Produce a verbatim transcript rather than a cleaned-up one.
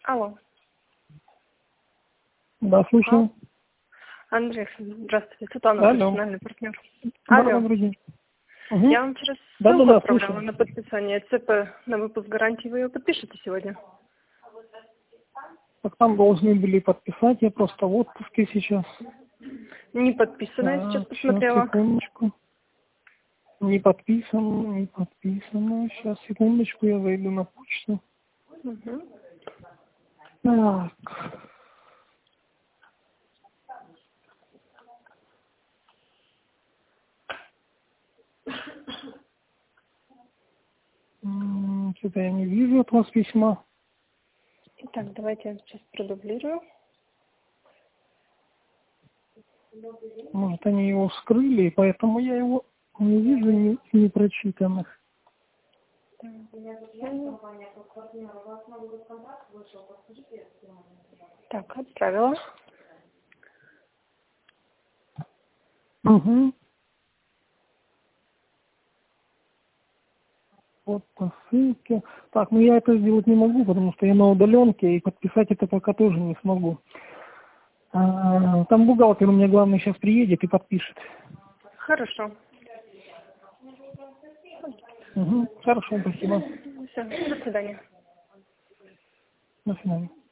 Алло. Да, слушаю. А, Андрей, здравствуйте. Светлана, Алло. профессиональный партнер. Да, Алло. добрый день. Угу. Я вам вчера Да, ссылку да, да, отправляла слушаю. на подписание ЦП на выпуск гарантии. Вы ее подпишете сегодня? Так там должны были подписать, я просто в отпуске сейчас. Не подписано, я Так, сейчас сейчас, посмотрела. секундочку. Не подписано, не подписано. Сейчас, секундочку, я зайду на почту. Угу. Так. М, Что-то я не вижу от вас письма. Итак, давайте я сейчас продублирую. Может, они его вскрыли, и поэтому я его не вижу не, непрочитанных. Так, отправила. Угу. Вот по ссылке. Так, ну я это сделать не могу, потому что я на удаленке, и подписать это пока тоже не смогу. А, там бухгалтер у меня, главное, сейчас приедет и подпишет. Хорошо. Угу. Хорошо, спасибо. Все, до свидания. До свидания.